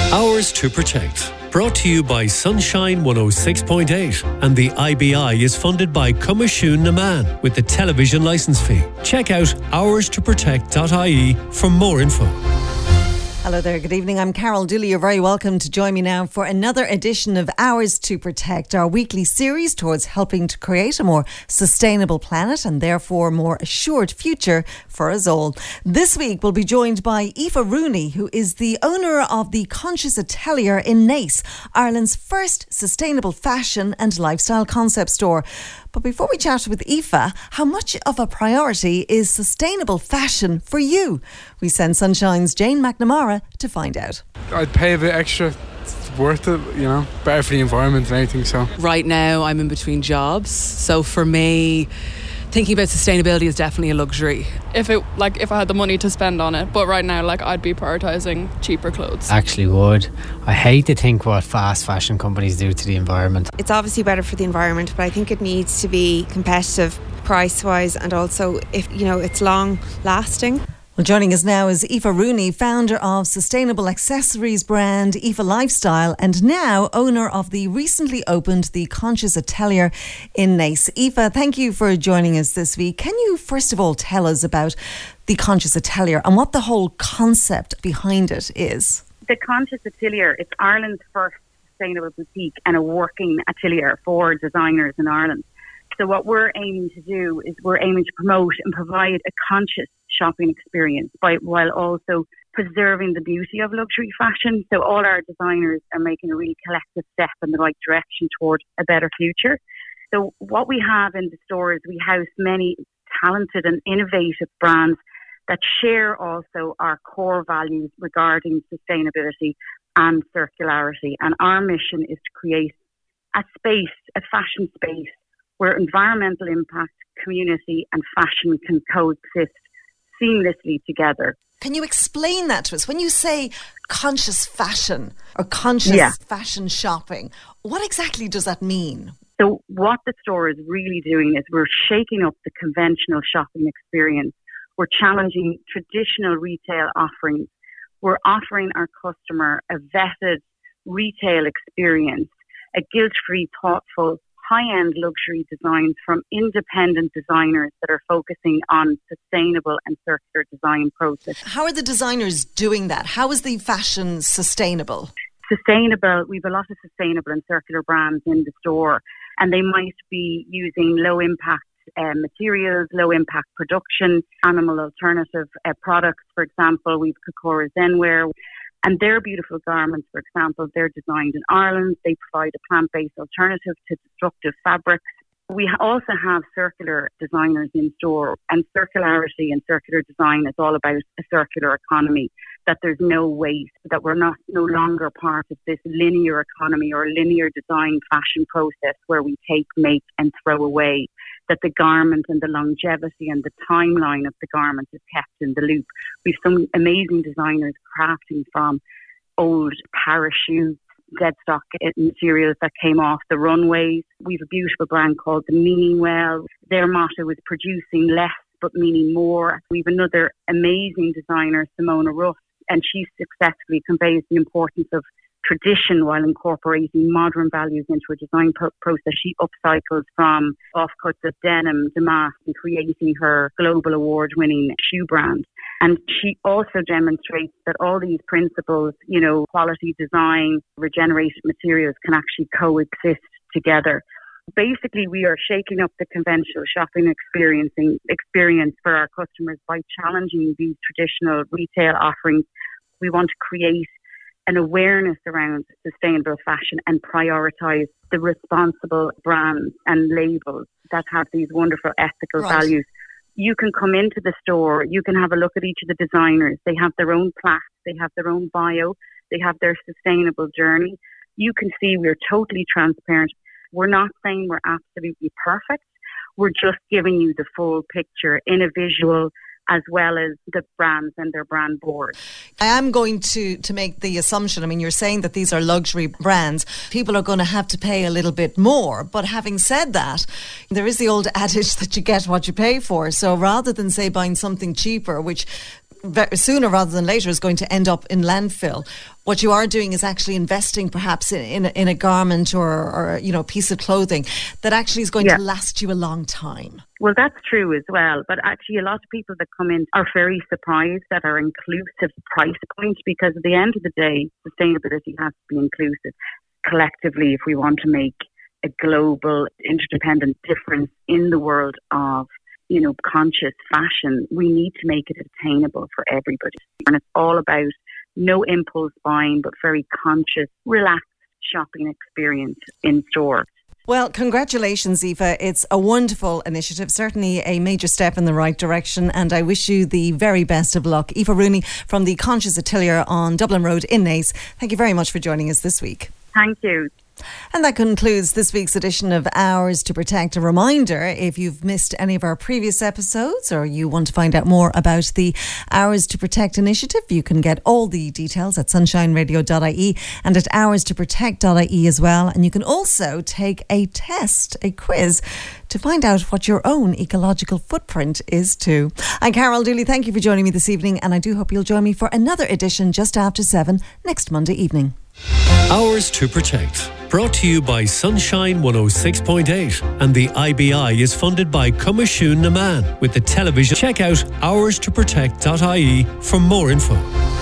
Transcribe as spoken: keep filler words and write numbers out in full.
Hours to Protect. Brought to you by Sunshine one oh six point eight, and the I B I is funded by Cumashoon Naman with the television licence fee. Check out hours to protect dot I E for more info. Hello there, good evening. I'm Carol Dooley. You're very welcome to join me now for another edition of Hours to Protect, our weekly series towards helping to create a more sustainable planet and therefore more assured future for us all. This week we'll be joined by Aoife Rooney, who is the owner of the Conscious Atelier in Naas, Ireland's first sustainable fashion and lifestyle concept store. But before we chat with Aoife, how much of a priority is sustainable fashion for you? We send Sunshine's Jane McNamara to find out. I'd pay a bit extra. It's worth it, you know, better for the environment and everything. So right now I'm in between jobs, so for me thinking about sustainability is definitely a luxury. If it like if I had the money to spend on it, but right now like I'd be prioritising cheaper clothes. Actually would. I hate to think what fast fashion companies do to the environment. It's obviously better for the environment, but I think it needs to be competitive price wise, and also if you know it's long lasting. Well, joining us now is Aoife Rooney, founder of sustainable accessories brand Aoife Lifestyle, and now owner of the recently opened the Conscious Atelier in Naas. Aoife, thank you for joining us this week. Can you first of all tell us about the Conscious Atelier and what the whole concept behind it is? The Conscious Atelier, it's Ireland's first sustainable boutique and a working atelier for designers in Ireland. So what we're aiming to do is we're aiming to promote and provide a conscious shopping experience by while also preserving the beauty of luxury fashion. So all our designers are making a really collective step in the right direction toward a better future. So what we have in the store is we house many talented and innovative brands that share also our core values regarding sustainability and circularity. And our mission is to create a space, a fashion space, where environmental impact, community and fashion can coexist seamlessly together. Can you explain that to us? When you say conscious fashion or conscious yeah. fashion shopping, what exactly does that mean? So what the store is really doing is we're shaking up the conventional shopping experience. We're challenging traditional retail offerings. We're offering our customer a vetted retail experience, a guilt-free, thoughtful, high-end luxury designs from independent designers that are focusing on sustainable and circular design process. How are the designers doing that? How is the fashion sustainable? Sustainable, we have a lot of sustainable and circular brands in the store, and they might be using low-impact uh, materials, low-impact production, animal alternative uh, products. For example, we've Kokora Zenwear. And their beautiful garments, for example, they're designed in Ireland. They provide a plant-based alternative to destructive fabrics. We also have circular designers in store, and circularity and circular design is all about a circular economy, that there's no waste, that we're not no longer part of this linear economy or linear design fashion process where we take, make and throw away, that the garment and the longevity and the timeline of the garment is kept in the loop. We've some amazing designers crafting from old parachutes, dead stock materials that came off the runways. We've a beautiful brand called the Meaningwell. Their motto is producing less but meaning more. We've another amazing designer, Simona Ruff, and she successfully conveys the importance of tradition while incorporating modern values into a design pro- process. She upcycles from offcuts of denim, damask, and creating her global award-winning shoe brand. And she also demonstrates that all these principles, you know, quality design, regenerated materials can actually coexist together. Basically, we are shaking up the conventional shopping experiencing experience for our customers by challenging these traditional retail offerings. We want to create an awareness around sustainable fashion and prioritise the responsible brands and labels that have these wonderful ethical right. values. You can come into the store, you can have a look at each of the designers. They have their own plaque, they have their own bio, they have their sustainable journey. You can see we're totally transparent. We're not saying we're absolutely perfect. We're just giving you the full picture in a visual, as well as the brands and their brand board. I am going to, to make the assumption, I mean, you're saying that these are luxury brands. People are going to have to pay a little bit more. But having said that, there is the old adage that you get what you pay for. So rather than, say, buying something cheaper, which ve- sooner rather than later is going to end up in landfill. What you are doing is actually investing perhaps in, in, a, in a garment or, or, you know, a piece of clothing that actually is going Yeah. to last you a long time. Well, that's true as well. But actually, a lot of people that come in are very surprised at our inclusive price point, because at the end of the day, sustainability has to be inclusive. Collectively, if we want to make a global, interdependent difference in the world of, you know, conscious fashion, we need to make it attainable for everybody. And it's all about no impulse buying, but very conscious, relaxed shopping experience in store. Well, congratulations, Aoife. It's a wonderful initiative, certainly a major step in the right direction, and I wish you the very best of luck. Aoife Rooney from the Conscious Atelier on Dublin Road in Naas. Thank you very much for joining us this week. Thank you. And that concludes this week's edition of Hours to Protect. A reminder, if you've missed any of our previous episodes or you want to find out more about the Hours to Protect initiative, you can get all the details at sunshine radio dot I E and at hours to protect dot I E as well. And you can also take a test, a quiz, to find out what your own ecological footprint is too. I'm Carol Dooley. Thank you for joining me this evening, and I do hope you'll join me for another edition just after seven next Monday evening. Hours to Protect. Brought to you by Sunshine one oh six point eight, and the I B I is funded by Coimisiún na Meán with the television. Check out hours to protect dot I E for more info.